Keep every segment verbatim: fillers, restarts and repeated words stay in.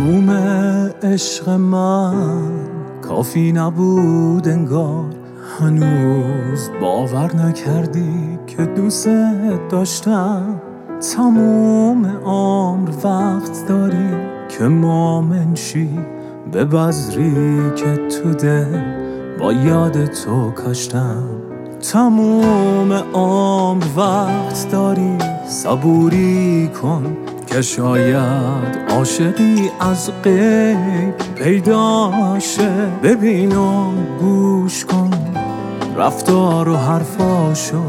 تموم عشق من کافی نبود انگار، هنوز باور نکردی که دوست داشتم. تموم عمر وقت داری که مومن شی، به بذری که تو دل با یاد تو کاشتم. تموم عمر وقت داری صبوری کن، که شاید عاشقی از غیب پیدا شه. ببین و گوش کن رفتار و حرفاشو،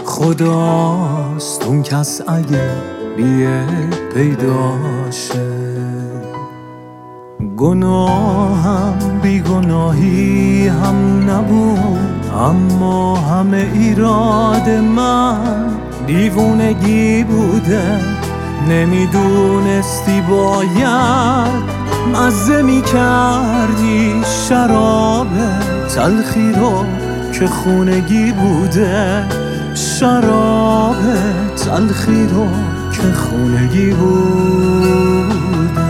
خداست اون کس اگه بیه پیدا شه. گناهم بی گناهی هم نبود، اما همه ایراد من دیوونگی بوده. نمیدونستی باید مزه میکردی شراب تلخی رو که خونگی بوده. شراب تلخی رو که خونگی بوده.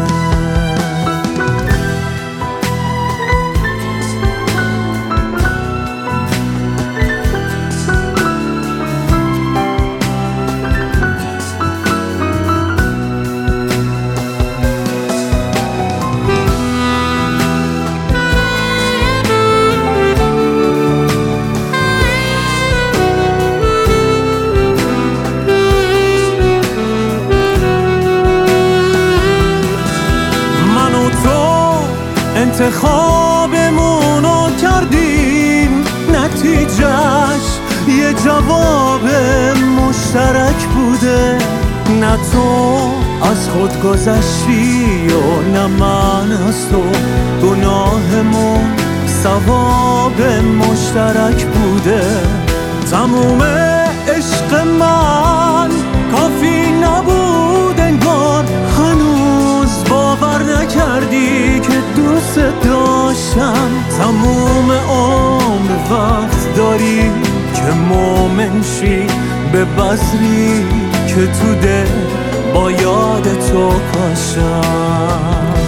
انتخابمونو کردیم، نتیجهش یه جواب مشترک بوده. نه تو از خود گذشتی و نه من از تو، گناهمون ثواب مشترک بوده. تموم عشق من کافی نبود انگار، هنوز باور نکردی که دوست داشتم. تموم عمر وقت داری که مومن شی، به بذری که تو دل با یاد تو کاشتم.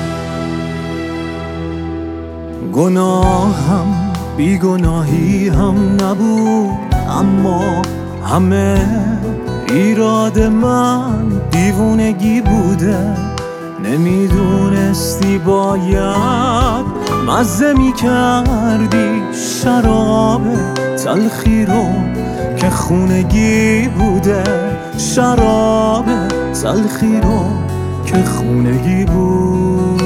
گناهم بی گناهی هم نبود، اما همه ایراد من دیوونگی بوده. نمیدونستی باید مزه میکردی شراب تلخی رو که خونگی بوده. شراب تلخی رو که خونگی بود.